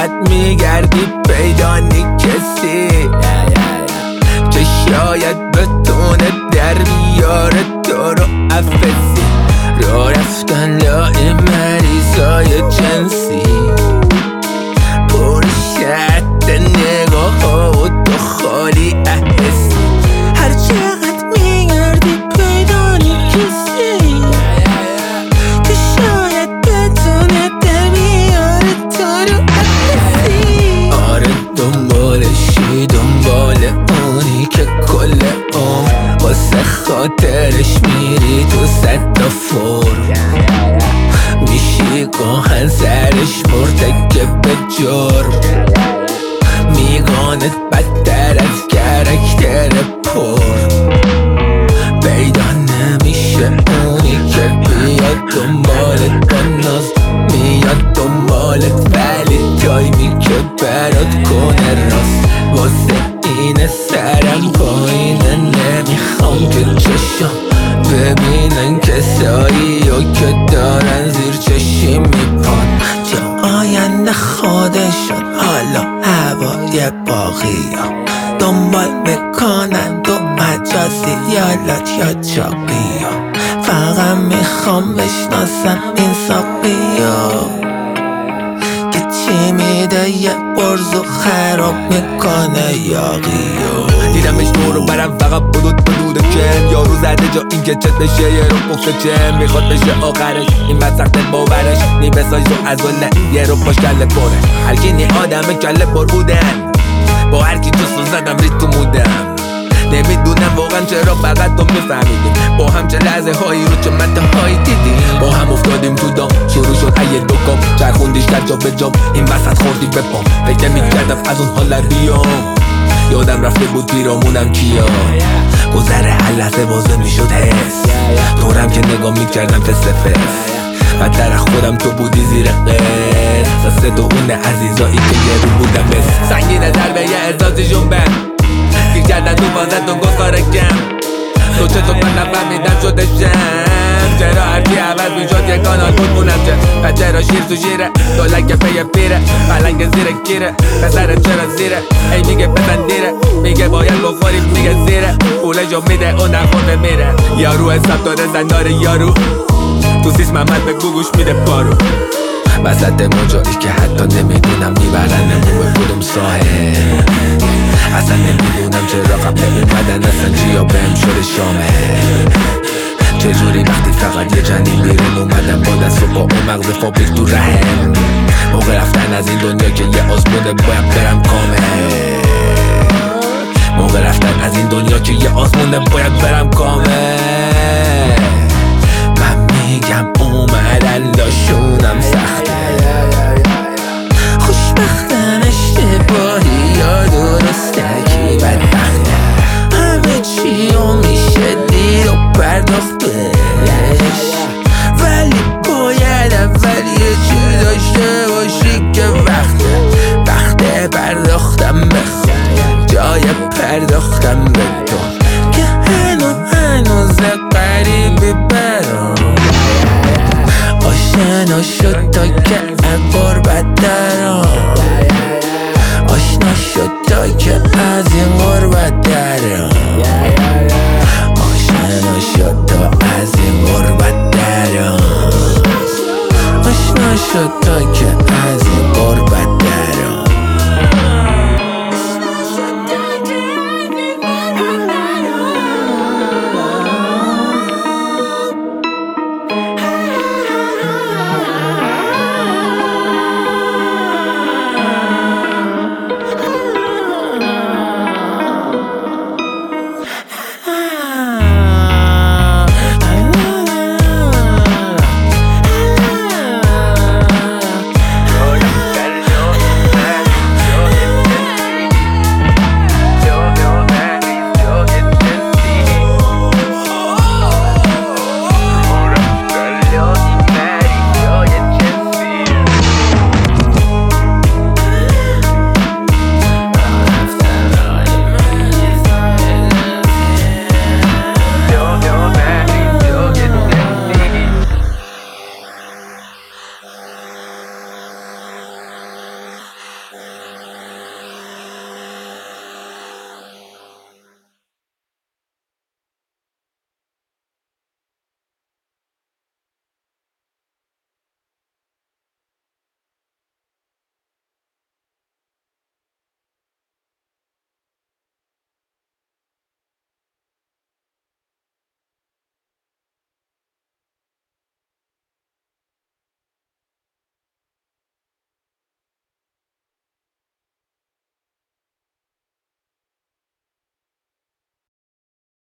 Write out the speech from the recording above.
شاید میگردی پیدانی کسی که شاید بتونه در بیاره تو رو افسی رو رفتن لای مریضای جنسی پر شد نگاه ها و تو خالی احسی هر چقدر میگردی پیدانی کسی که شاید بتونه در بیاره تو رو افسی آره دنبالشی دنبال اونی که کل واسه خاطرش میری تو 100 تا فرم میشی گاهن سرش مرتکب جرم میگانت بدتر از کرکتر پر پیدا نمیشه اونی که بیاد دنبالت با ناز میاد دنبالت ولی تایمی که برات کنه راست واسه اینه سرم پایینه نمیخوام که چشم ببینن کسایی و که دارن زیر چشی میپان چه آینده خودشون حالا هوای باقی ها دنبال میکنن دو مجازی یالات یا چاقی ها فقط میخوام بشناسم این ساقی ها که چی میده یه برزو خراب میکنه یاقی ها دیدمش دورو برم فقط بدود کم یارو زده جا این که چت بشه یه رو پخت چم میخواد بشه آخرش این بد سخت باورش نی بسایز و ازو نه یه رو پاش کله پره هرکی نی آدم کله پر بودن با هرکی جستو زدم ریت تو مودم نمیدونم واقعا چرا فقط تو میفهمیدیم با هم چه لحظه هایی رو چه منطقه هایی دیدیم با هم افتادیم تو دام شروع شد ایه دوکام چرخوندیش در جا به جام این وسط خوردی به پام فکر نمیکردم از اون حال بیام یادم رفته بود پیرامونم کیا گذر هر لحظه بازه میشد حس دورم که نگاه میکردم فس بدتر خودم تو بودی زیر قیل سسته تو اون عزیزایی که یه رو بودم بس سنگین ضربه یه احساسی جنبن گیر کردن تو فازت و گفت کارکم تو چطور من نفهمیدم شده شم چرا هرچی عوض میشد یک کانال بود مونم چه و چرا شیر تو شیره دولک پی پیره پلنگ زیر گیره پسرت چرا زیره ای میگه بزن دیره میگه باید بخوری میگه زیره پولشو میده اون نخورده میره یارو حساب داره زندار یارو تو سیس محمد به گوگوش میده پارو وسط موجایی که حتی نمیدونم میبرن نمون کدوم ساحل اصلا نمیدونم چرا قبل اومدن اصلا چیا بهم شده شامه چجوری وقتی فقط یه جنین بیرون اومدم با دست و با اون مغز فابریک تو رحم موقع رفتن از این دنیا که یه آزمونه باید برم کامل موقع رفتن از این دنیا که یه آزمونه باید برم کامل من میگم اومدن داشونم سخته خوشبختم اشتباهی یا درستکی بدبخته همه چیو میشه دید و پرداخت بهش ولی باید اول یه چی داشته باشی که وقته پرداختم به خود جای پرداختم به تو که هنوز قریبی برام آشنا شد تا که غربت درام آشنا شد تا که از این غربت درام آشنا شد تا از این غربت درام آشنا شد تا که از این غربت